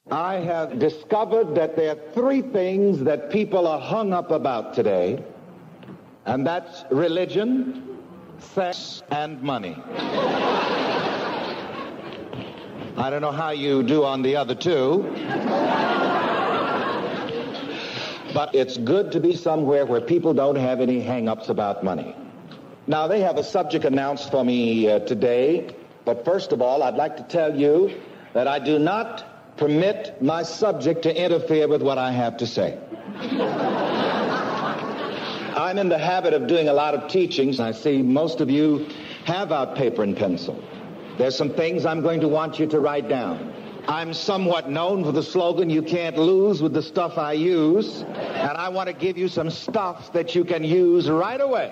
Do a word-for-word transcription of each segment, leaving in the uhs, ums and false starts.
I have discovered that there are three things that people are hung up about today, and that's religion, sex, and money. I don't know how you do on the other two, but it's good to be somewhere where people don't have any hang-ups about money. Now, they have a subject announced for me uh, today, but first of all, I'd like to tell you that I do not permit my subject to interfere with what I have to say. I'm in the habit of doing a lot of teachings. I see most of you have out paper and pencil. There's some things I'm going to want you to write down. I'm somewhat known for the slogan, "You can't lose with the stuff I use," and I want to give you some stuff that you can use right away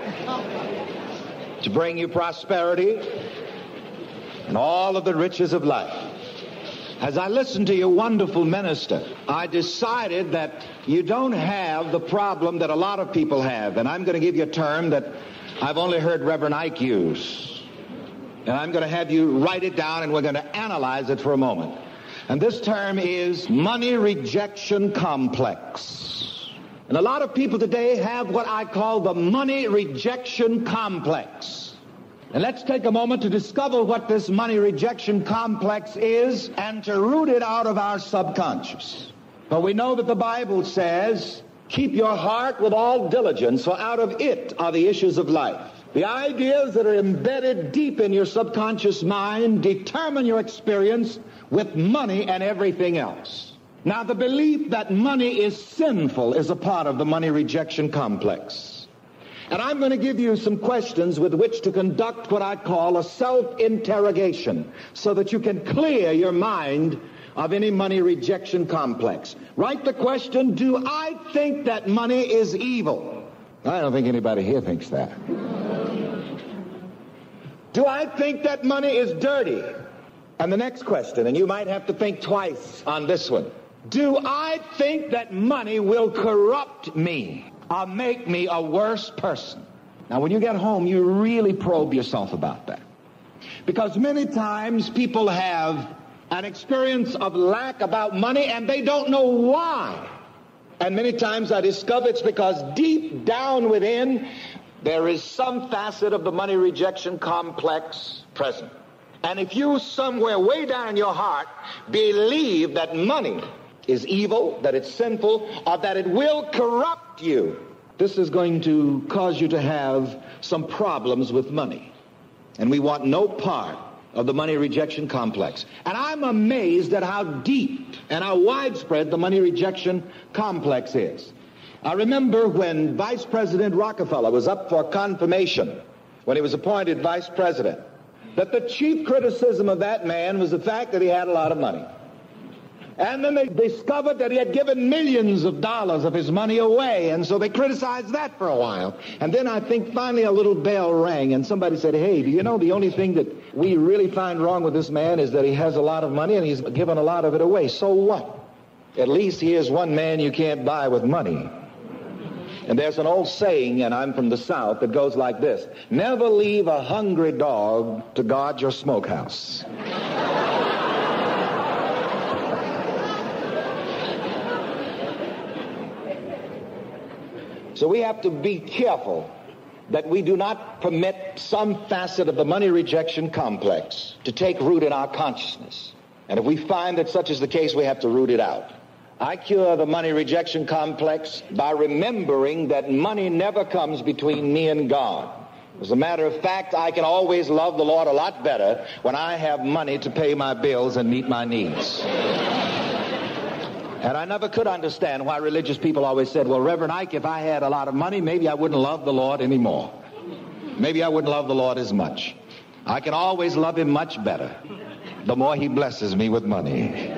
to bring you prosperity and all of the riches of life. As I listened to your wonderful minister, I decided that you don't have the problem that a lot of people have, and I'm going to give you a term that I've only heard Reverend Ike use. And I'm going to have you write it down, and we're going to analyze it for a moment. And this term is money rejection complex. And a lot of people today have what I call the money rejection complex. And let's take a moment to discover what this money rejection complex is and to root it out of our subconscious. But we know that the Bible says, "Keep your heart with all diligence, for out of it are the issues of life." The ideas that are embedded deep in your subconscious mind determine your experience with money and everything else. Now, the belief that money is sinful is a part of the money rejection complex. And I'm going to give you some questions with which to conduct what I call a self-interrogation so that you can clear your mind of any money rejection complex. Write the question, do I think that money is evil? I don't think anybody here thinks that. Do I think that money is dirty? And the next question, and you might have to think twice on this one. Do I think that money will corrupt me or make me a worse person? Now, when you get home, you really probe yourself about that. Because many times people have an experience of lack about money and they don't know why. And many times I discover it's because deep down within, there is some facet of the money rejection complex present. And if you somewhere way down in your heart believe that money is evil, that it's sinful, or that it will corrupt you, this is going to cause you to have some problems with money. And we want no part of the money rejection complex. And I'm amazed at how deep and how widespread the money rejection complex is. I remember when Vice President Rockefeller was up for confirmation, when he was appointed vice president, that the chief criticism of that man was the fact that he had a lot of money. And then they discovered that he had given millions of dollars of his money away, and so they criticized that for a while. And then I think finally a little bell rang, and somebody said, "Hey, do you know the only thing that we really find wrong with this man is that he has a lot of money and he's given a lot of it away. So what? At least he is one man you can't buy with money." And there's an old saying, and I'm from the South, that goes like this: never leave a hungry dog to guard your smokehouse. So we have to be careful that we do not permit some facet of the money rejection complex to take root in our consciousness. And if we find that such is the case, we have to root it out. I cure the money rejection complex by remembering that money never comes between me and God. As a matter of fact, I can always love the Lord a lot better when I have money to pay my bills and meet my needs. And I never could understand why religious people always said, "Well, Reverend Ike, if I had a lot of money, maybe I wouldn't love the Lord anymore. Maybe I wouldn't love the Lord as much. I can always love him much better the more he blesses me with money."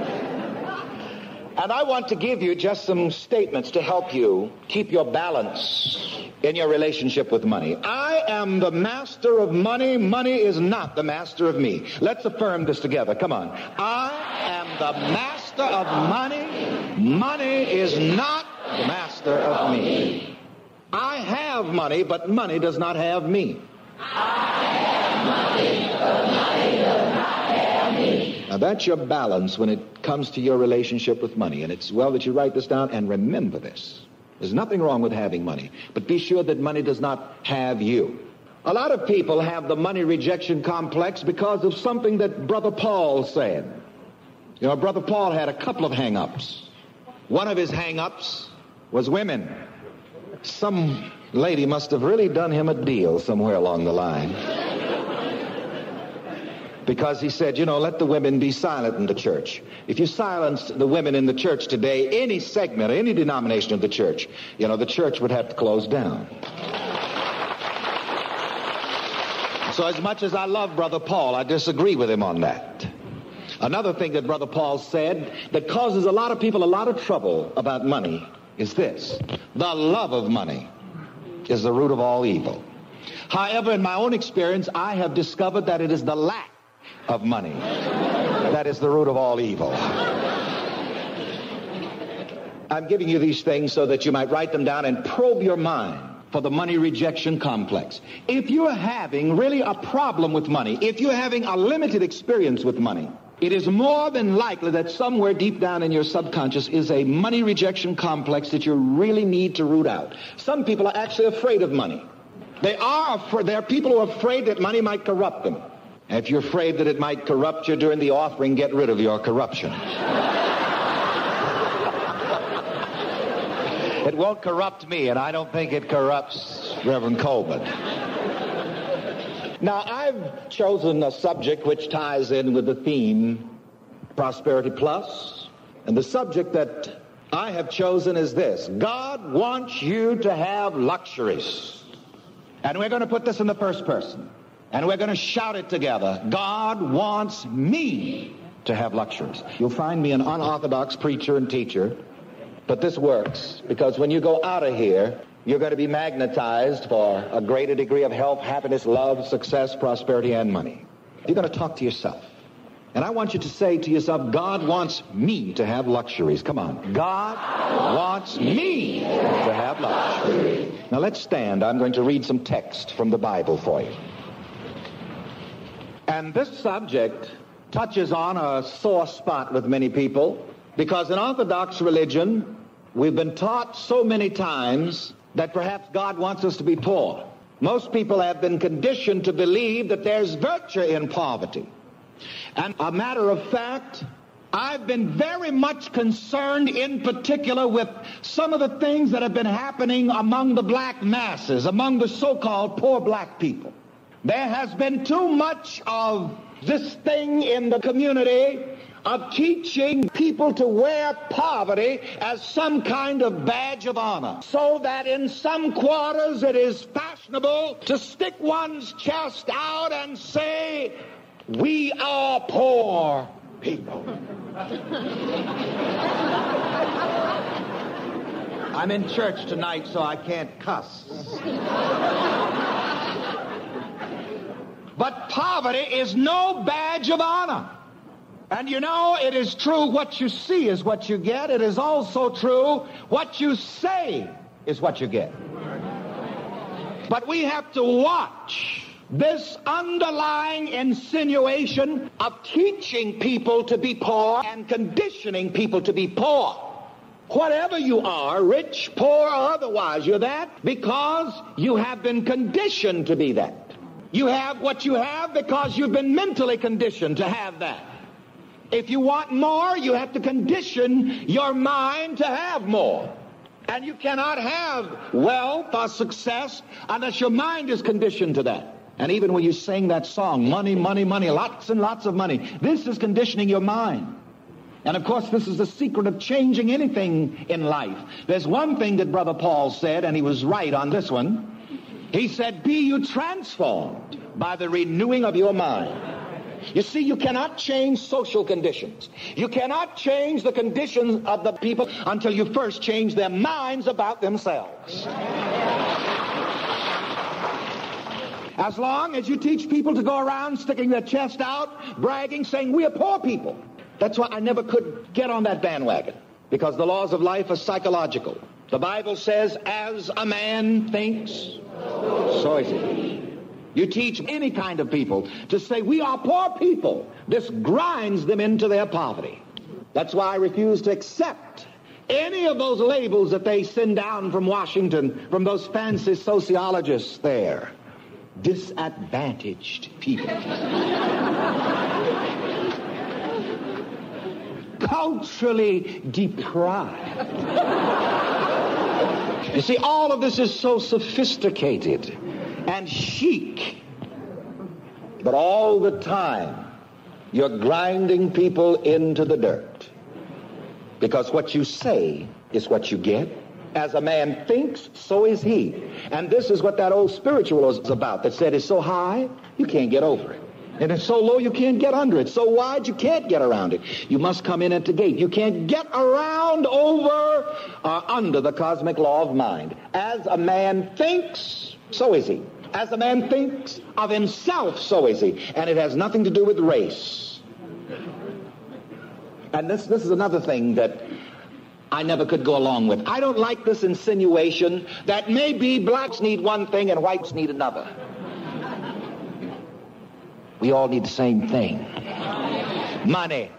And I want to give you just some statements to help you keep your balance in your relationship with money. I am the master of money. Money is not the master of me. Let's affirm this together. Come on. I am the master of money. Money is not the master of me. I have money, but money does not have me. I have money, but money does not have me. Now, that's your balance when it comes to your relationship with money. And it's well that you write this down and remember this. There's nothing wrong with having money, but be sure that money does not have you. A lot of people have the money rejection complex because of something that Brother Paul said. You know, Brother Paul had a couple of hang-ups. One of his hang-ups was women. Some lady must have really done him a deal somewhere along the line. Because he said, you know, let the women be silent in the church. If you silence the women in the church today, any segment, any denomination of the church, you know, the church would have to close down. So as much as I love Brother Paul, I disagree with him on that. Another thing that Brother Paul said that causes a lot of people a lot of trouble about money is this: the love of money is the root of all evil. However, in my own experience, I have discovered that it is the lack of money that is the root of all evil. I'm giving you these things so that you might write them down and probe your mind for the money rejection complex. If you're having really a problem with money, if you're having a limited experience with money, it is more than likely that somewhere deep down in your subconscious is a money rejection complex that you really need to root out. Some people are actually afraid of money. They are afraid. There are people who are afraid that money might corrupt them. And if you're afraid that it might corrupt you during the offering, get rid of your corruption. It won't corrupt me, and I don't think it corrupts Reverend Coleman. Now, I've chosen a subject which ties in with the theme, Prosperity Plus. And the subject that I have chosen is this: God wants you to have luxuries. And we're going to put this in the first person. And we're going to shout it together. God wants me to have luxuries. You'll find me an unorthodox preacher and teacher, but this works because when you go out of here, you're going to be magnetized for a greater degree of health, happiness, love, success, prosperity, and money. You're going to talk to yourself. And I want you to say to yourself, God wants me to have luxuries. Come on. God wants me to have luxuries. Now let's stand. I'm going to read some text from the Bible for you. And this subject touches on a sore spot with many people because in Orthodox religion, we've been taught so many times that perhaps God wants us to be poor. Most people have been conditioned to believe that there's virtue in poverty. And a matter of fact, I've been very much concerned in particular with some of the things that have been happening among the black masses, among the so-called poor black people. There has been too much of this thing in the community of teaching people to wear poverty as some kind of badge of honor, so that in some quarters it is fashionable to stick one's chest out and say, "We are poor people." I'm in church tonight, so I can't cuss. But poverty is no badge of honor. And you know, it is true, what you see is what you get. It is also true, what you say is what you get. But we have to watch this underlying insinuation of teaching people to be poor and conditioning people to be poor. Whatever you are, rich, poor, or otherwise, you're that because you have been conditioned to be that. You have what you have because you've been mentally conditioned to have that. If you want more, you have to condition your mind to have more. And you cannot have wealth or success unless your mind is conditioned to that. And even when you sing that song, money, money, money, lots and lots of money, this is conditioning your mind. And of course, this is the secret of changing anything in life. There's one thing that Brother Paul said, and he was right on this one. He said, "Be you transformed by the renewing of your mind." You see, you cannot change social conditions. You cannot change the conditions of the people until you first change their minds about themselves. As long as you teach people to go around sticking their chest out, bragging, saying, "We are poor people." That's why I never could get on that bandwagon, because the laws of life are psychological. The Bible says, as a man thinks, so is he. You teach any kind of people to say, we are poor people. This grinds them into their poverty. That's why I refuse to accept any of those labels that they send down from Washington, from those fancy sociologists there. Disadvantaged people. Culturally deprived. You see, all of this is so sophisticated and chic, but all the time you're grinding people into the dirt, because what you say is what you get. As a man thinks, so is he. And this is what that old spiritual was about, that said it's so high you can't get over it, and it's so low you can't get under it, so wide you can't get around it. You must come in at the gate. You can't get around, over, or under the cosmic law of mind. As a man thinks, so is he. As a man thinks of himself, so is he. And it has nothing to do with race. And this, this is another thing that I never could go along with. I don't like this insinuation that maybe blacks need one thing and whites need another. We all need the same thing. Money.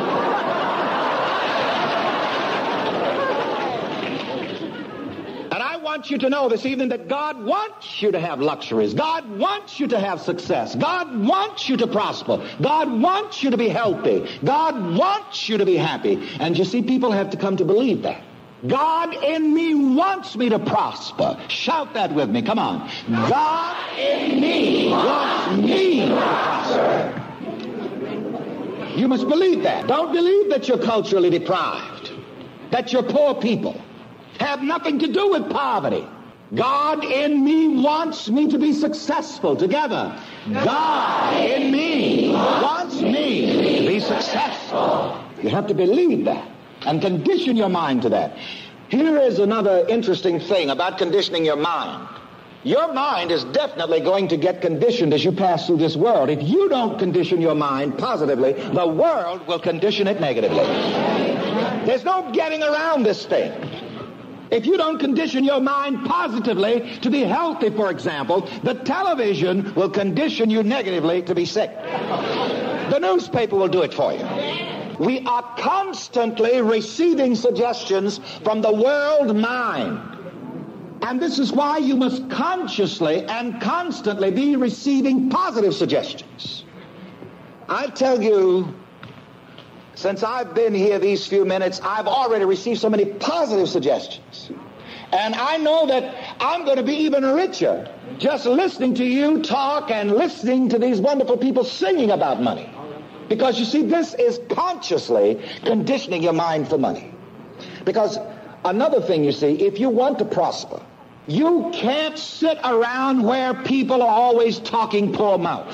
And I want you to know this evening that God wants you to have luxuries. God wants you to have success. God wants you to prosper. God wants you to be healthy. God wants you to be happy. And you see, people have to come to believe that. God in me wants me to prosper. Shout that with me. Come on. God in me wants me to prosper. You must believe that. Don't believe that you're culturally deprived, that you're poor people. Have nothing to do with poverty. God in me wants me to be successful. Together. God in me wants me to be successful. You have to believe that and condition your mind to that. Here is another interesting thing about conditioning your mind. Your mind is definitely going to get conditioned as you pass through this world. If you don't condition your mind positively, the world will condition it negatively. There's no getting around this thing. If you don't condition your mind positively to be healthy, for example, the television will condition you negatively to be sick. The newspaper will do it for you. We are constantly receiving suggestions from the world mind. And this is why you must consciously and constantly be receiving positive suggestions. I tell you, since I've been here these few minutes, I've already received so many positive suggestions. And I know that I'm going to be even richer just listening to you talk and listening to these wonderful people singing about money. Because you see, this is consciously conditioning your mind for money. Because another thing, you see, if you want to prosper, you can't sit around where people are always talking poor mouth.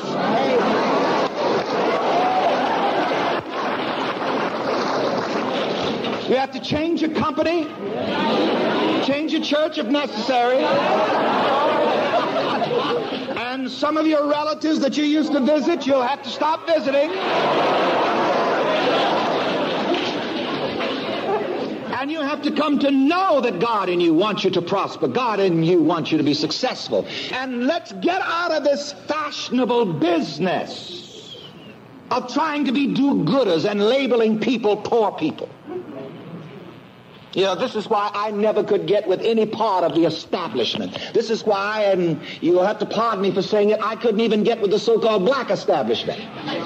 You have to change your company, change your church if necessary. And some of your relatives that you used to visit, you'll have to stop visiting. And you have to come to know that God in you wants you to prosper. God in you wants you to be successful. And let's get out of this fashionable business of trying to be do-gooders and labeling people poor people. You know, this is why I never could get with any part of the establishment. This is why, and you'll have to pardon me for saying it, I couldn't even get with the so-called black establishment.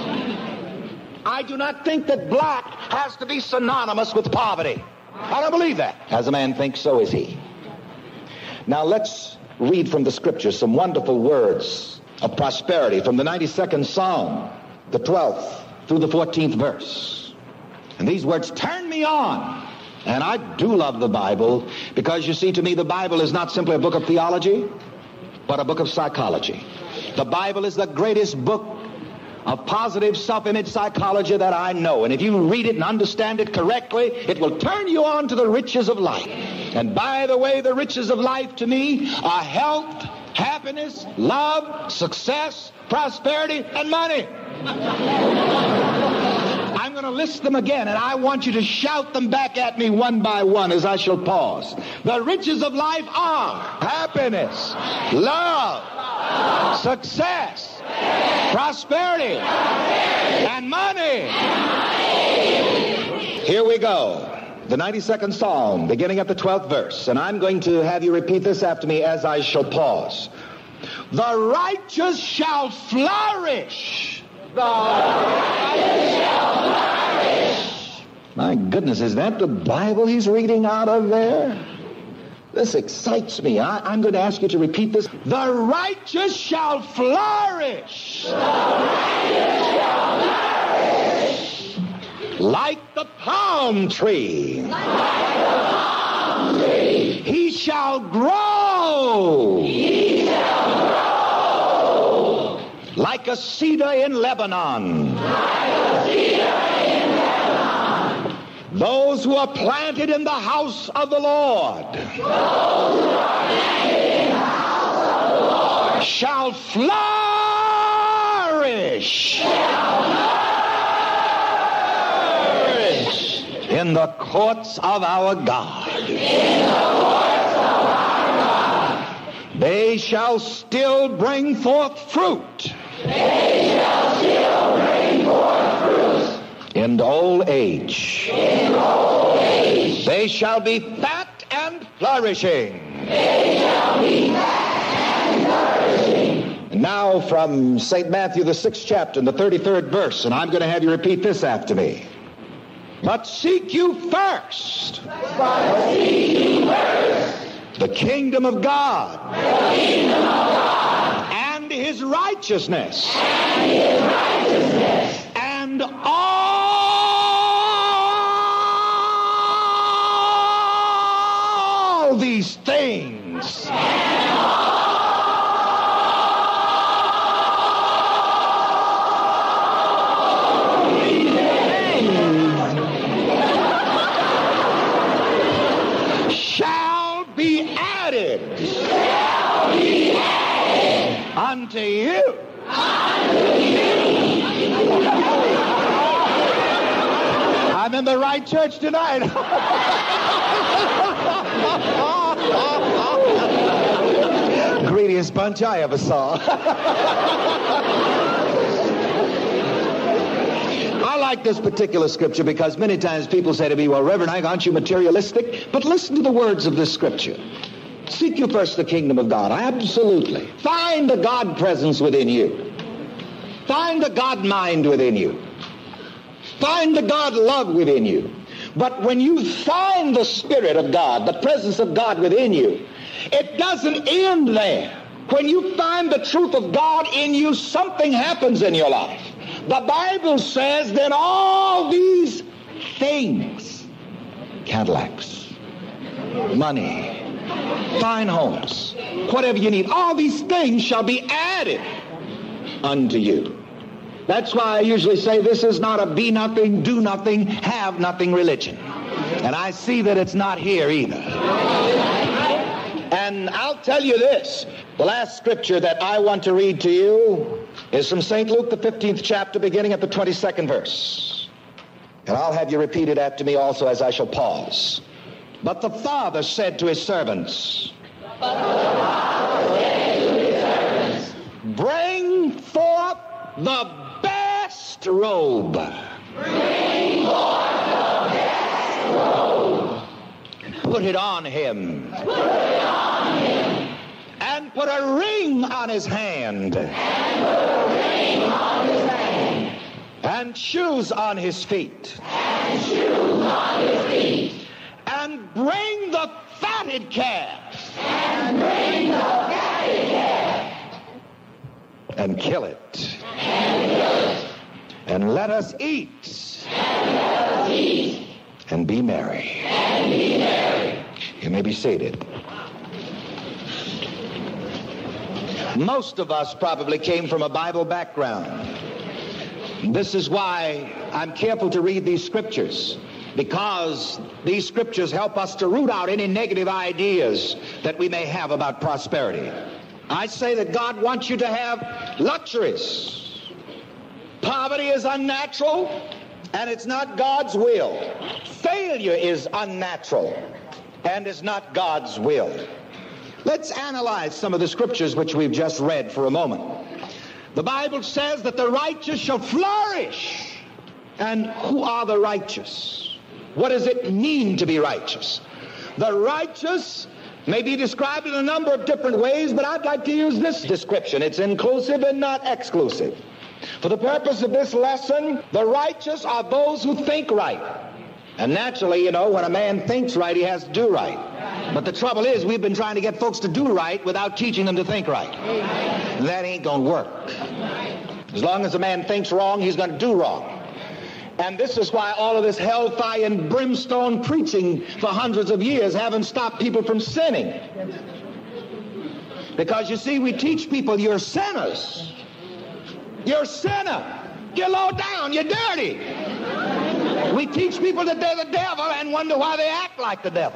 I do not think that black has to be synonymous with poverty. I don't believe that. As a man thinks, so is he. Now let's read from the scriptures some wonderful words of prosperity from the ninety-second Psalm, the twelfth through the fourteenth verse. And these words turn me on. And I do love the Bible because, you see, to me, the Bible is not simply a book of theology, but a book of psychology. The Bible is the greatest book of positive self-image psychology that I know. And if you read it and understand it correctly, it will turn you on to the riches of life. And by the way, the riches of life to me are health, happiness, love, success, prosperity, and money. I'm going going to list them again, and I want you to shout them back at me one by one as I shall pause. The riches of life are happiness, love, success, prosperity, and money. Here we go. The ninety-second Psalm, beginning at the twelfth verse. And I'm going to have you repeat this after me as I shall pause. The righteous shall flourish. The righteous shall flourish. My goodness, is that the Bible he's reading out of there? This excites me. I, I'm going to ask you to repeat this. The righteous shall flourish. The righteous shall flourish. Like the palm tree. Like the palm tree. He shall grow. He shall grow. Like a cedar in Lebanon. Like a cedar in Lebanon. Those who are planted in the house of the Lord. Those who are planted in the house of the Lord. Shall flourish. Shall flourish. In the courts of our God. In the courts of our God. They shall still bring forth fruit. They shall still bring forth fruit. In old age. In old age. They shall be fat and flourishing. They shall be fat and flourishing. And now from Saint Matthew, the sixth chapter, and the thirty-third verse, and I'm going to have you repeat this after me. But seek you first. But seek you first. The kingdom of God. The kingdom of God. And his righteousness. And his righteousness. And all these things. And all unto you. Unto you. I'm in the right church tonight. Greediest bunch I ever saw. I like this particular scripture because many times people say to me, well, Reverend Ike, aren't you materialistic? But listen to the words of this scripture. Seek you first the kingdom of God. Absolutely. Find the God presence within you. Find the God mind within you. Find the God love within you. But when you find the Spirit of God, the presence of God within you, it doesn't end there. When you find the truth of God in you, something happens in your life. The Bible says that all these things, Cadillacs, money, fine homes, whatever you need, all these things shall be added unto you. That's why I usually say this is not a be nothing, do nothing, have nothing religion. And I see that it's not here either. And I'll tell you this, the last scripture that I want to read to you is from Saint Luke, the fifteenth chapter, beginning at the twenty-second verse. And I'll have you repeat it after me also as I shall pause. But the father said to his servants, but the father said to his servants, bring forth the best robe. Bring forth the best robe. Put it on him. Put it on him. And put a ring on his hand. And put a ring on his hand. And shoes on his feet. And shoes on his feet. And bring the fatted calf. And bring the fatted calf. And kill it. And kill it. And let us eat. And let us eat. And be merry. And be merry. You may be seated. Most of us probably came from a Bible background. This is why I'm careful to read these scriptures, because these scriptures help us to root out any negative ideas that we may have about prosperity. I say that God wants you to have luxuries. Poverty is unnatural. and it's not God's will. Failure is unnatural and is not God's will. Let's analyze some of the scriptures which we've just read for a moment. The Bible says that the righteous shall flourish. And who are the righteous? What does it mean to be righteous? The righteous may be described in a number of different ways, but I'd like to use this description. It's inclusive and not exclusive. For the purpose of this lesson, the righteous are those who think right. And naturally, you know, when a man thinks right, he has to do right. But the trouble is, we've been trying to get folks to do right without teaching them to think right. And that ain't going to work. As long as a man thinks wrong, he's going to do wrong. And this is why all of this hellfire and brimstone preaching for hundreds of years haven't stopped people from sinning. Because you see, we teach people you're sinners. You're a sinner. You're low down. You're dirty. We teach people that they're the devil and wonder why they act like the devil.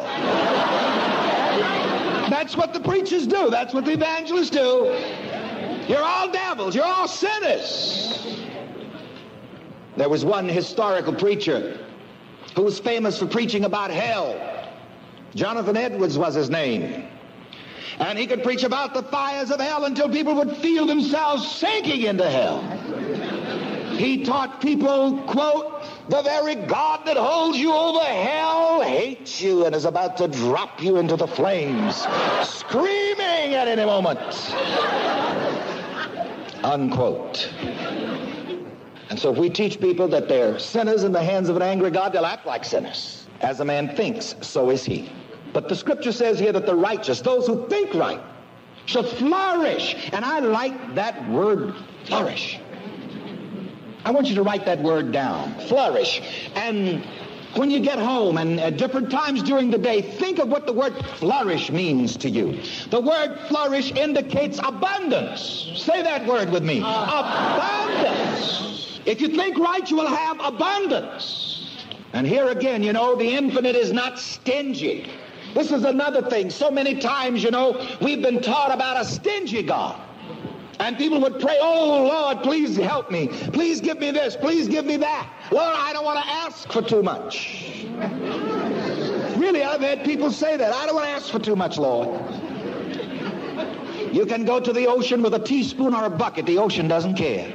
That's what the preachers do. That's what the evangelists do. You're all devils. You're all sinners. There was one historical preacher who was famous for preaching about hell. Jonathan Edwards was his name. And he could preach about the fires of hell until people would feel themselves sinking into hell. He taught people, quote, the very God that holds you over hell hates you and is about to drop you into the flames, screaming at any moment. Unquote. And so if we teach people that they're sinners in the hands of an angry God, they'll act like sinners. As a man thinks, so is he. But the scripture says here that the righteous, those who think right, shall flourish. And I like that word, flourish. I want you to write that word down, flourish. And when you get home and at different times during the day, think of what the word flourish means to you. The word flourish indicates abundance. Say that word with me. Abundance. If you think right, you will have abundance. And here again, you know, the infinite is not stingy. This is another thing. So many times, you know, we've been taught about a stingy God. And people would pray, oh, Lord, please help me. Please give me this. Please give me that. Lord, I don't want to ask for too much. Really, I've had people say that. I don't want to ask for too much, Lord. You can go to the ocean with a teaspoon or a bucket. The ocean doesn't care.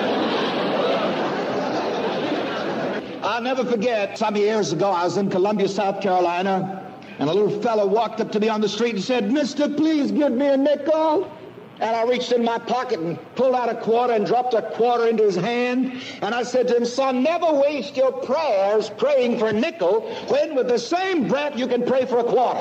I'll never forget, some years ago, I was in Columbia, South Carolina, and a little fellow walked up to me on the street and said, Mister, please give me a nickel. And I reached in my pocket and pulled out a quarter and dropped a quarter into his hand. And I said to him, son, never waste your prayers praying for a nickel when with the same breath you can pray for a quarter.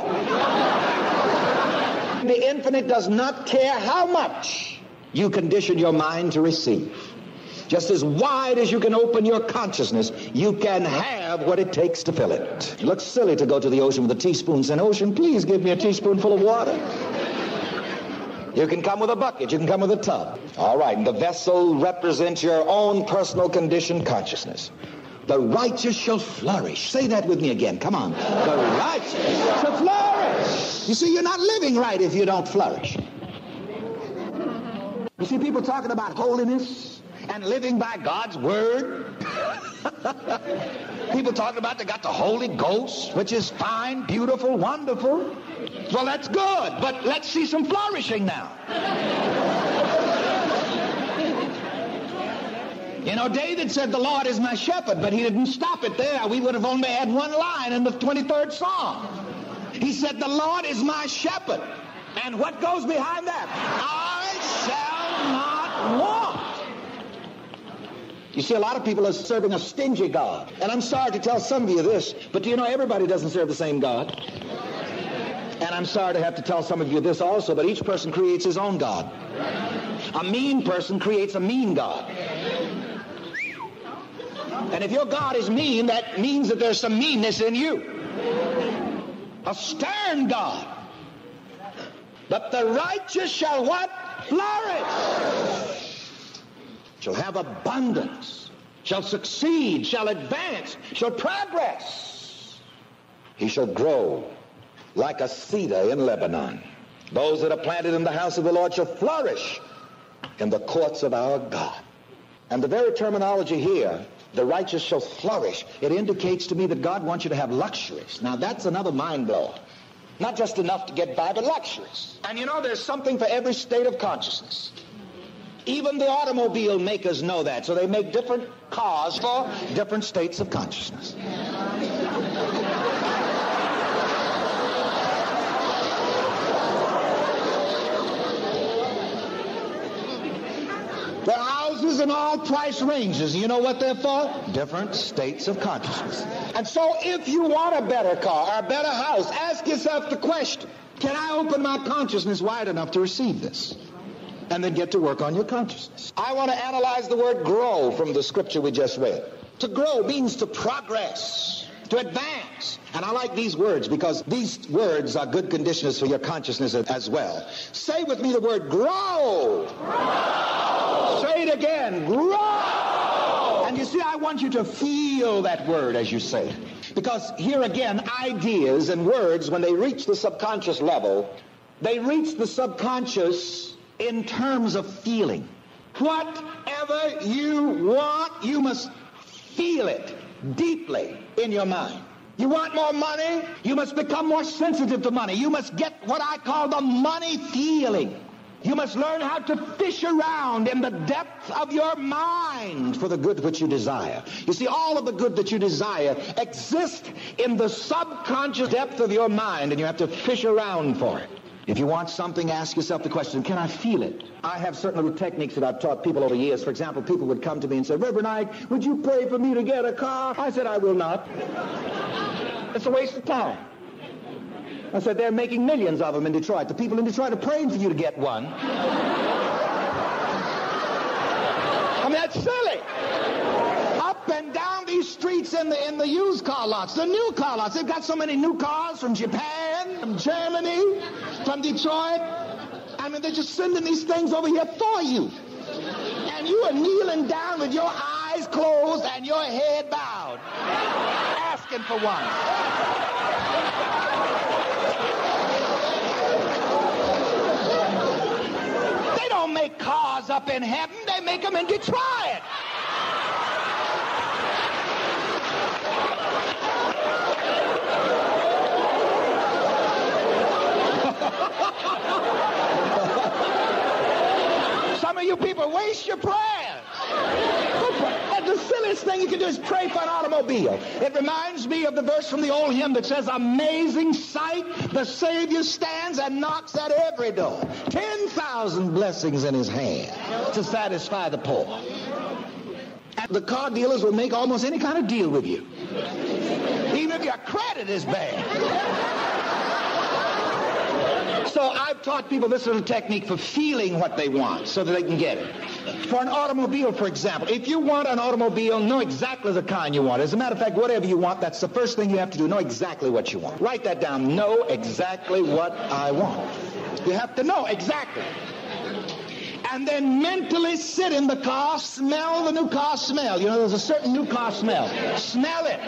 The infinite does not care how much you condition your mind to receive. Just as wide as you can open your consciousness, you can have what it takes to fill it. It looks silly to go to the ocean with a teaspoon and say, ocean, please give me a teaspoonful of water. You can come with a bucket. You can come with a tub. All right, and the vessel represents your own personal conditioned consciousness. The righteous shall flourish. Say that with me again. Come on. The righteous shall flourish. You see, you're not living right if you don't flourish. You see people talking about holiness and living by God's word. People talking about they got the Holy Ghost, which is fine, beautiful, wonderful. Well, that's good, but let's see some flourishing now. You know, David said the Lord is my shepherd, but he didn't stop it there. We would have only had one line in the twenty-third Psalm. He said the Lord is my shepherd. And what goes behind that? I shall not want. You see, a lot of people are serving a stingy God. And I'm sorry to tell some of you this, but do you know everybody doesn't serve the same God? And I'm sorry to have to tell some of you this also, but each person creates his own God. A mean person creates a mean God. And if your God is mean, that means that there's some meanness in you. A stern God. But the righteous shall what? Flourish. Shall have abundance, shall succeed, shall advance, shall progress. He shall grow like a cedar in Lebanon. Those that are planted in the house of the Lord shall flourish in the courts of our God. And the very terminology here The righteous shall flourish. It indicates to me that God wants you to have luxuries. Now, that's another mind blower. Not just enough to get by, but luxuries. And you know, there's something for every state of consciousness. Even the automobile makers know that, so they make different cars for different states of consciousness. There are houses in all price ranges. You know what they're for? Different states of consciousness. And so if you want a better car or a better house, ask yourself the question, can I open my consciousness wide enough to receive this? And then get to work on your consciousness. I want to analyze the word grow from the scripture we just read. To grow means to progress, to advance. And I like these words because these words are good conditioners for your consciousness as well. Say with me the word grow. Grow. Say it again. Grow. And you see, I want you to feel that word as you say it. Because here again, ideas and words, when they reach the subconscious level, they reach the subconscious in terms of feeling. Whatever you want, you must feel it deeply in your mind. You want more money? You must become more sensitive to money. You must get what I call the money feeling. You must learn how to fish around in the depth of your mind for the good which you desire. You see, all of the good that you desire exists in the subconscious depth of your mind, and you have to fish around for it. If you want something, ask yourself the question, can I feel it? I have certain little techniques that I've taught people over years. For example, people would come to me and say, Reverend Ike, would you pray for me to get a car? I said, I will not. It's a waste of time. I said, they're making millions of them in Detroit. The people in Detroit are praying for you to get one. I mean, that's silly. Up and down these streets in the in the used car lots, the new car lots. They've got so many new cars from Japan, from Germany, from Detroit. I mean, they're just sending these things over here for you. And you are kneeling down with your eyes closed and your head bowed, asking for one. They don't make cars up in heaven. They make them in Detroit. Some of you people waste your prayers. The silliest thing you can do is pray for an automobile. It reminds me of the verse from the old hymn that says, amazing sight, the Savior stands and knocks at every door. Ten thousand blessings in his hand to satisfy the poor. And the car dealers will make almost any kind of deal with you, even if your credit is bad. So I've taught people this little technique for feeling what they want so that they can get it. For an automobile, for example, if you want an automobile, know exactly the kind you want. As a matter of fact, whatever you want, that's the first thing you have to do. Know exactly what you want. Write that down. Know exactly what I want. You have to know exactly. And then mentally sit in the car, smell the new car smell. You know, there's a certain new car smell. Smell it.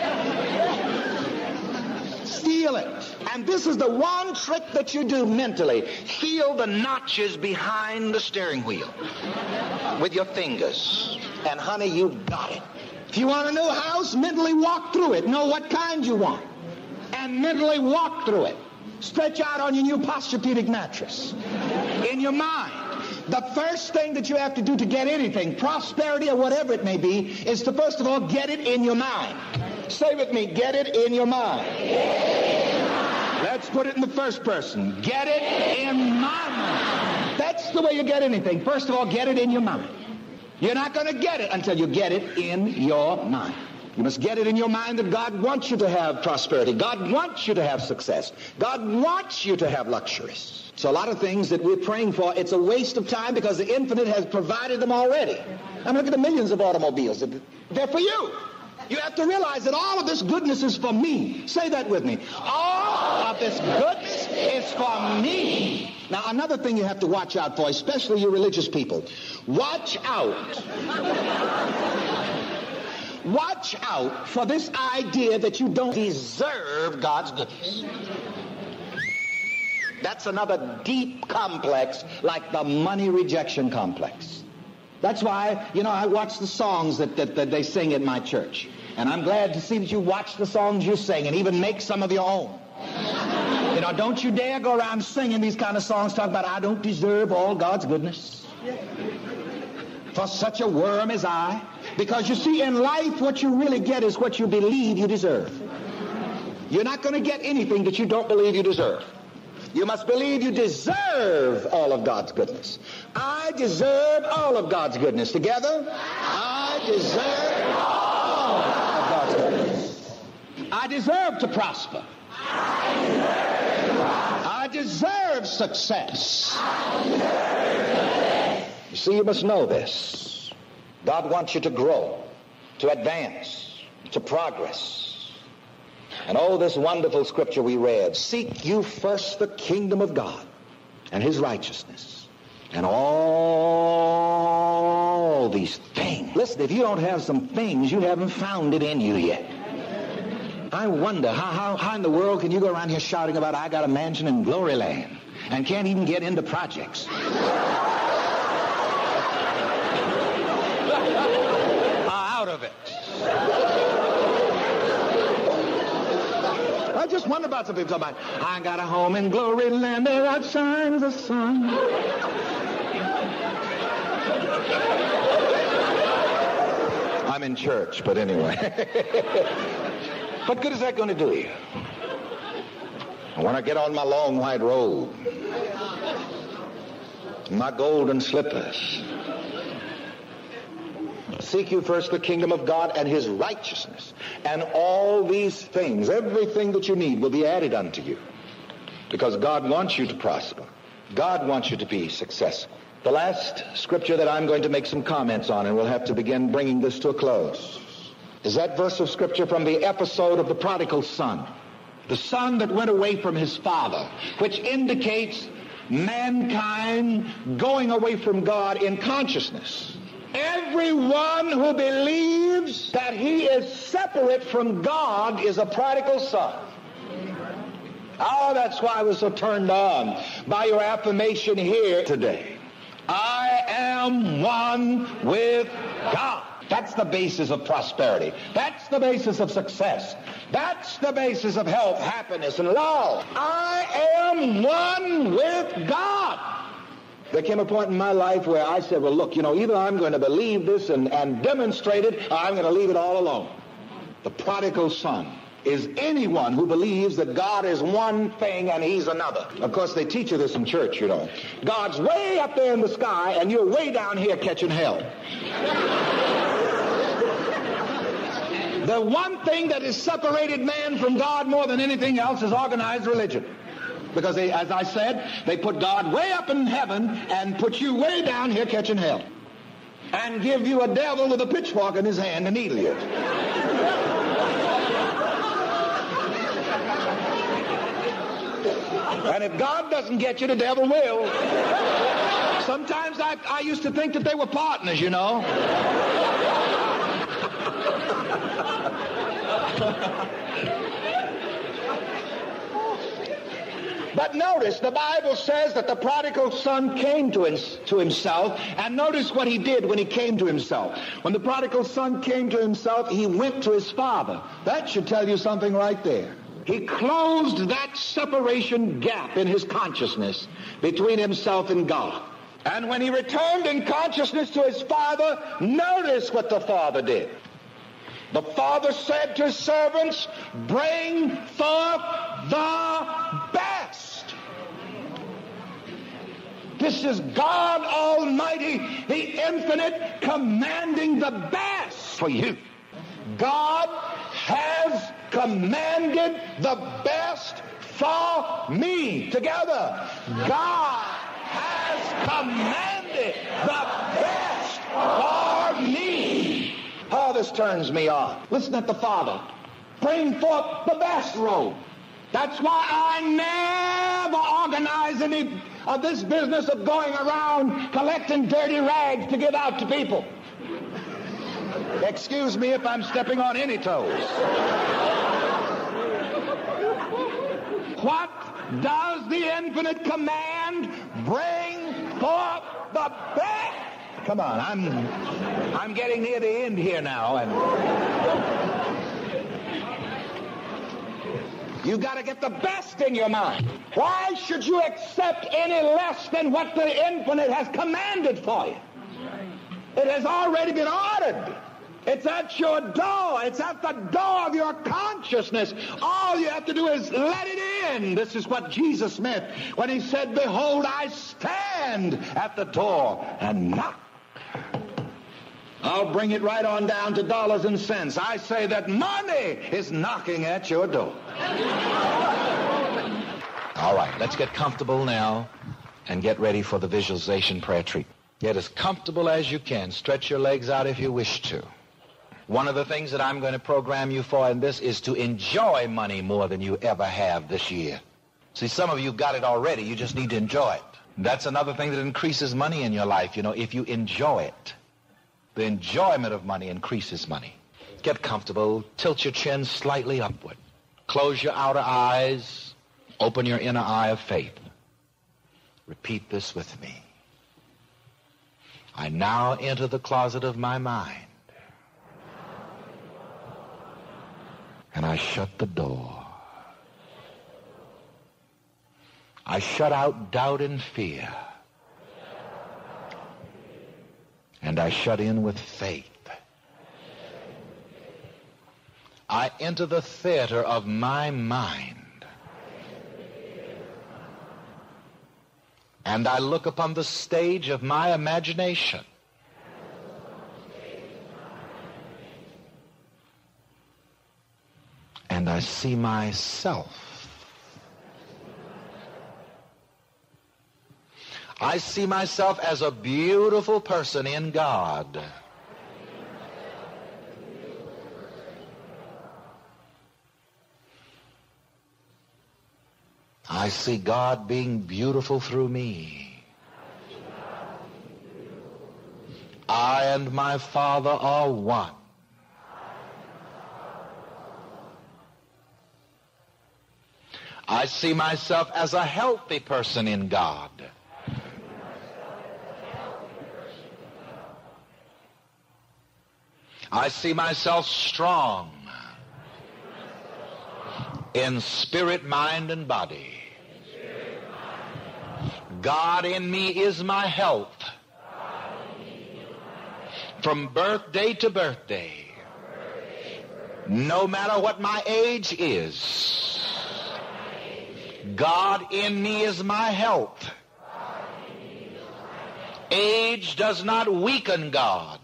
Feel it. And this is the one trick that you do mentally. Feel the notches behind the steering wheel with your fingers. And honey, you've got it. If you want a new house, mentally walk through it. Know what kind you want. And mentally walk through it. Stretch out on your new Posturepedic mattress. In your mind. The first thing that you have to do to get anything, prosperity or whatever it may be, is to first of all get it in your mind. Say with me, get it in your mind. Let's put it in the first person. Get it in my mind. That's the way you get anything. First of all, get it in your mind. You're not going to get it until you get it in your mind. You must get it in your mind that God wants you to have prosperity. God wants you to have success. God wants you to have luxuries. So a lot of things that we're praying for, it's a waste of time because the infinite has provided them already. I mean, look at the millions of automobiles. They're for you. You have to realize that all of this goodness is for me. Say that with me. All of this goodness is for me. Now, another thing you have to watch out for, especially you religious people. Watch out. Watch out for this idea that you don't deserve God's goodness. That's another deep complex like the money rejection complex. That's why, you know, I watch the songs that, that, that they sing at my church. And I'm glad to see that you watch the songs you sing and even make some of your own. You know, don't you dare go around singing these kind of songs, talking about, I don't deserve all God's goodness. For such a worm as I. Because you see, in life, what you really get is what you believe you deserve. You're not going to get anything that you don't believe you deserve. You must believe you deserve all of God's goodness. I deserve all of God's goodness. Together, I deserve all of God's goodness. I deserve to prosper. I deserve success. You see, you must know this. God wants you to grow, to advance, to progress. And oh, this wonderful scripture we read, seek you first the kingdom of God and his righteousness, and all these things. Listen, if you don't have some things, you haven't found it in you yet. I wonder, how, how, how in the world can you go around here shouting about, I got a mansion in Glory Land, and can't even get into projects? Out of it. I just wonder about some people talking about, I got a home in Glory Land, there outshines the sun. I'm in church, but anyway. What good is that going to do you? And when I get on my long white robe, my golden slippers, seek you first the kingdom of God and his righteousness, and all these things, everything that you need will be added unto you. Because God wants you to prosper. God wants you to be successful. The last scripture that I'm going to make some comments on, and we'll have to begin bringing this to a close, is that verse of scripture from the episode of the prodigal son. The son that went away from his father, which indicates mankind going away from God in consciousness. Everyone who believes that he is separate from God is a prodigal son. Oh, that's why I was so turned on by your affirmation here today. I am one with God. That's the basis of prosperity. That's the basis of success. That's the basis of health, happiness, and love. I am one with God. There came a point in my life where I said, well, look, you know, either I'm going to believe this and, and demonstrate it, or I'm going to leave it all alone. The prodigal son is anyone who believes that God is one thing and he's another. Of course, they teach you this in church, you know. God's way up there in the sky and you're way down here catching hell. The one thing that has separated man from God more than anything else is organized religion. Because, they, as I said, they put God way up in heaven and put you way down here catching hell. And give you a devil with a pitchfork in his hand to needle you. And if God doesn't get you, the devil will. Sometimes I, I used to think that they were partners, you know. But notice, the Bible says that the prodigal son came to, his, to himself, and notice what he did when he came to himself. When the prodigal son came to himself, he went to his father. That should tell you something right there. He closed that separation gap in his consciousness between himself and God. And when he returned in consciousness to his father, notice what the father did. The father said to his servants, bring forth the best. This is God Almighty, the infinite, commanding the best for you. God has commanded the best for me. Together, God has commanded the best for me. Oh, this turns me on. Listen at the Father. Bring forth the best robe. That's why I never organize any of this business of going around collecting dirty rags to give out to people. Excuse me if I'm stepping on any toes. What does the infinite command? Bring forth the best. come on. I'm, I'm getting near the end here now, and you got to get the best in your mind. Why should you accept any less than what the infinite has commanded for you? It has already been ordered. It's at your door. It's at the door of your consciousness. All you have to do is let it in. This is what Jesus meant when he said, behold, I stand at the door and knock. I'll bring it right on down to dollars and cents. I say that money is knocking at your door. All right, let's get comfortable now and get ready for the visualization prayer treatment. Get as comfortable as you can. Stretch your legs out if you wish to. One of the things that I'm going to program you for in this is to enjoy money more than you ever have this year. See, some of you got it already. You just need to enjoy it. That's another thing that increases money in your life. You know, if you enjoy it, the enjoyment of money increases money. Get comfortable. Tilt your chin slightly upward. Close your outer eyes. Open your inner eye of faith. Repeat this with me. I now enter the closet of my mind. And I shut the door. I shut out doubt and fear. And I shut in with faith. I enter the theater of my mind. And I look upon the stage of my imagination. And I see myself. I see myself as a beautiful person in God. I see God being beautiful through me. I and my Father are one. I see myself as a healthy person in God. I see myself strong in spirit, mind, and body. God in me is my health. From birthday to birthday. No matter what my age is. God in me is my health. Age does not weaken God.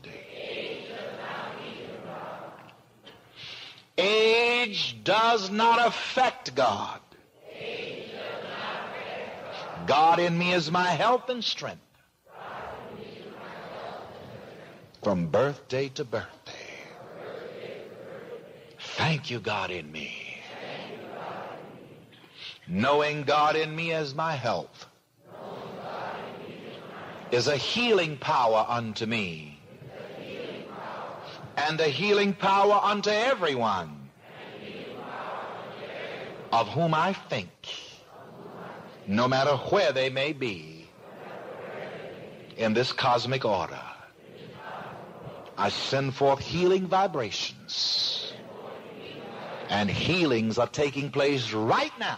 Age does not affect God. God in me is my health and strength. From birthday to birthday. Thank you, God in me. Knowing God in me as my health is a healing power unto me. And a healing power unto everyone of whom I think, no matter where they may be in this cosmic order. I send forth healing vibrations, and healings are taking place right now.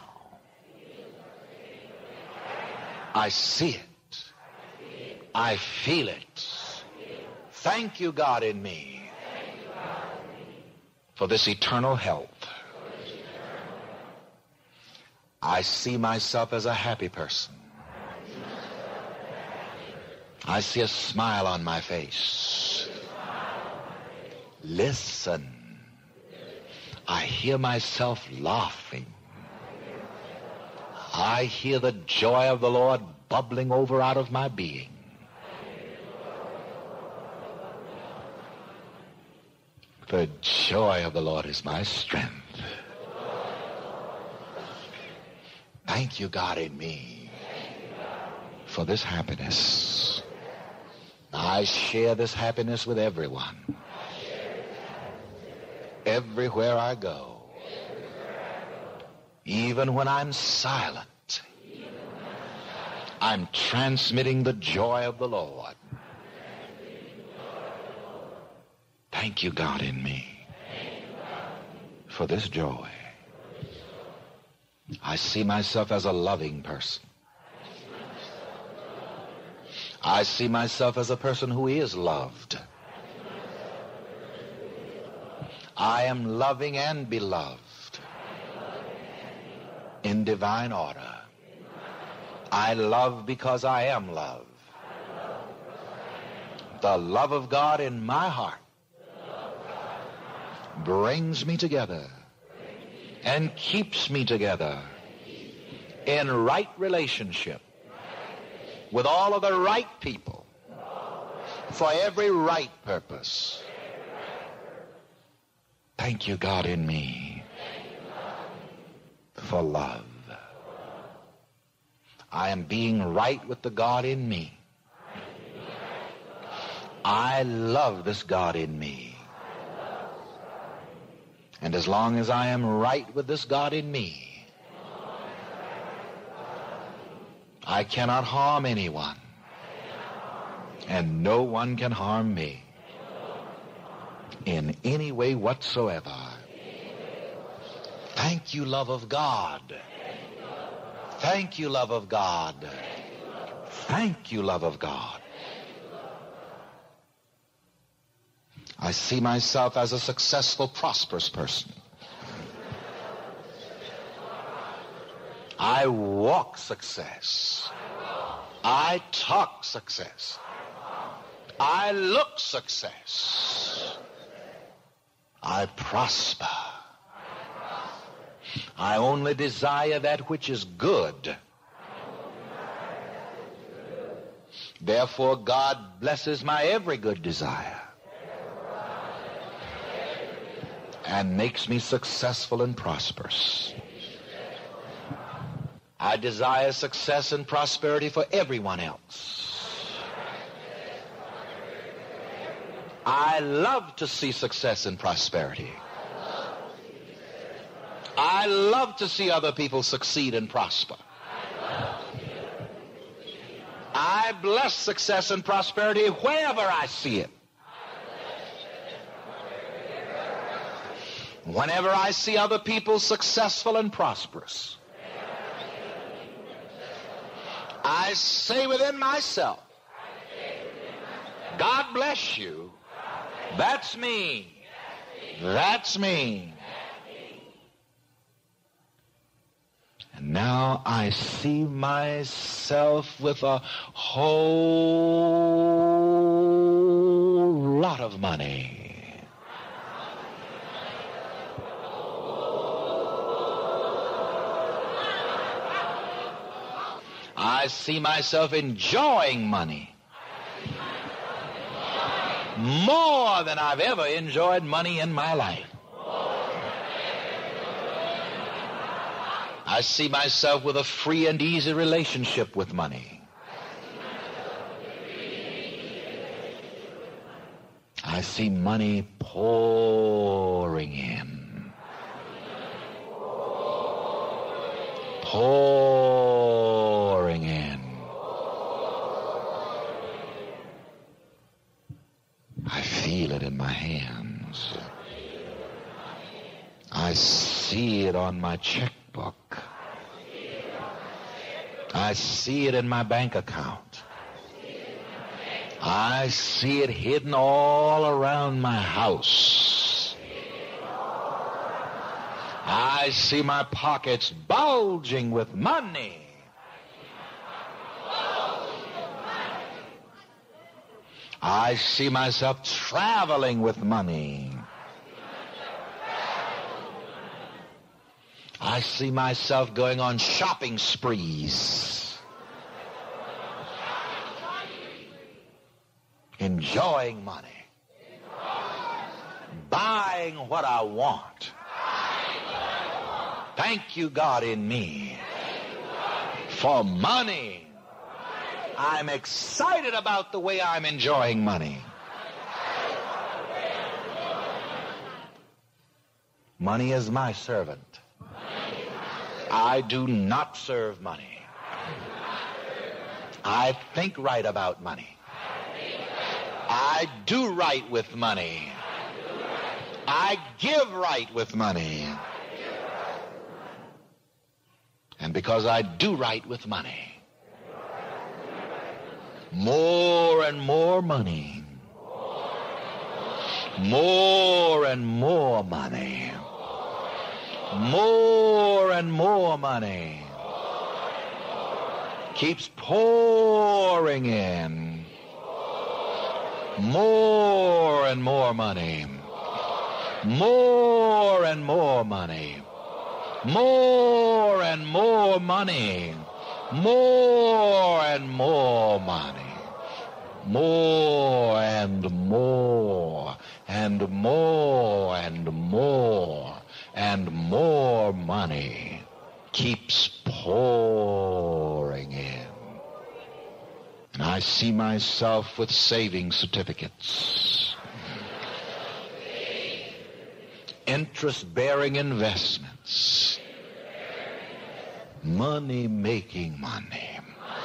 I see it. I feel it. Thank you, God in me, for this eternal health. I see myself as a happy person. I see a smile on my face. Listen. I hear myself laughing. I hear the joy of the Lord bubbling over out of my being. The joy of the Lord is my strength. Thank you, God in me, for this happiness. I share this happiness with everyone. Everywhere I go. Even when I'm silent, I'm transmitting the joy of the Lord. Thank you, God, in me for this joy. I see myself as a loving person. I see myself as a person who is loved. I am loving and beloved in divine order. I love because I am loved. The love of God in my heart brings me together and keeps me together in right relationship with all of the right people for every right purpose. Thank you, God, in me for love. I am being right with the God in me. I love this God in me. And as long as I am right with this God in me, I cannot harm anyone, and no one can harm me in any way whatsoever. Thank you, love of God. Thank you, love of God. Thank you, love of God. I see myself as a successful, prosperous person. I walk success. I talk success. I look success. I prosper. I only desire that which is good. Therefore, God blesses my every good desire and makes me successful and prosperous. I desire success and prosperity for everyone else. I love to see success and prosperity. I love to see other people succeed and prosper. I bless success and prosperity wherever I see it. Whenever I see other people successful and prosperous, I say within myself, God bless you. That's me. That's me. And now I see myself with a whole lot of money. I see myself enjoying money more than I've ever enjoyed money in my life. I see myself with a free and easy relationship with money. I see money pouring in. Pouring in. I feel it in my hands. I see it on my checkbook. I see it in my bank account. I see it hidden all around my house. I see my pockets bulging with money. I see myself traveling with money. I see myself going on shopping sprees, enjoying money, buying what I want. Thank you, God, in me for money. I'm excited about the way I'm enjoying money. Money is my servant. I do not serve money. I think right about money. I do right with money. I give right with money. And because I do right with money, more and more money, more and more money, more and more money keeps pouring in. More and more money, more and more money, more and more money, more and more money, more and more and more and more and more money keeps pouring in. And I see myself with saving certificates, interest-bearing investments, money-making money,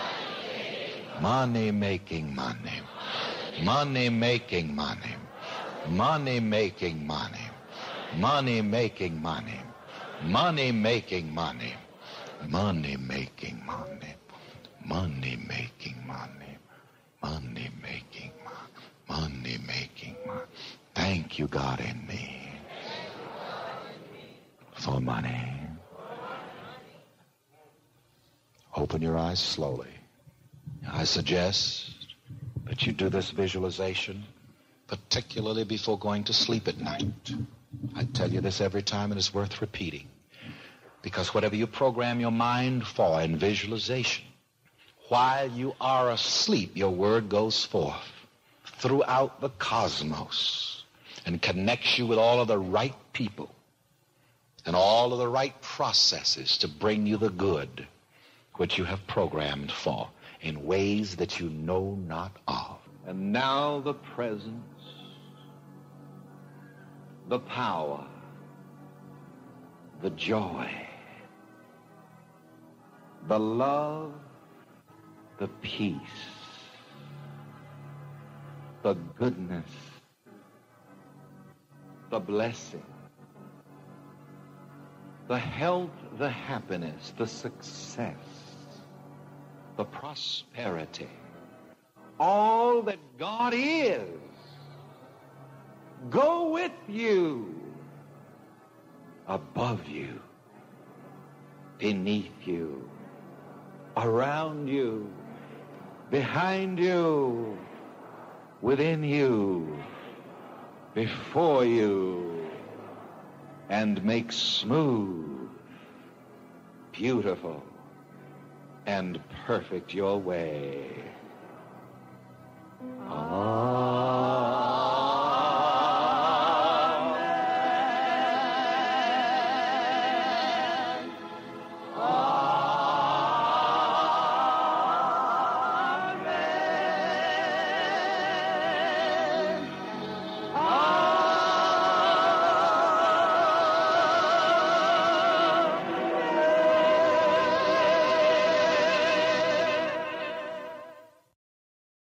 money-making money, money-making money, money-making money, money-making money, money-making money, money-making money, money-making money, money-making money, money-making money. Thank you, God, in me for money. Open your eyes slowly. I suggest that you do this visualization, particularly before going to sleep at night. I tell you this every time, and it's worth repeating, because whatever you program your mind for in visualization, while you are asleep, your word goes forth throughout the cosmos and connects you with all of the right people and all of the right processes to bring you the good which you have programmed for in ways that you know not of. And now the presence, the power, the joy, the love, the peace, the goodness, the blessing, the health, the happiness, the success, the prosperity, all that God is, go with you, above you, beneath you, around you, behind you, within you, before you, and make smooth, beautiful, and perfect your way. Amen.